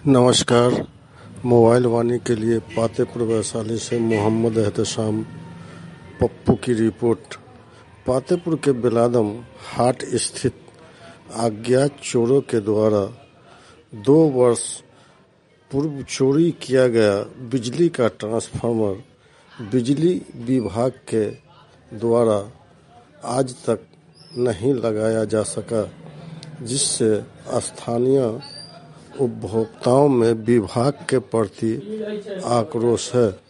नमस्कार। मोबाइल वाणी के लिए पातेपुर वैशाली से मोहम्मद एहतशाम पप्पू की रिपोर्ट। पातेपुर के बिलादम हाट स्थित अज्ञात चोरों के द्वारा 2 वर्ष पूर्व चोरी किया गया बिजली का ट्रांसफार्मर बिजली विभाग के द्वारा आज तक नहीं लगाया जा सका, जिससे स्थानीय उपभोक्ताओं में विभाग के प्रति आक्रोश है।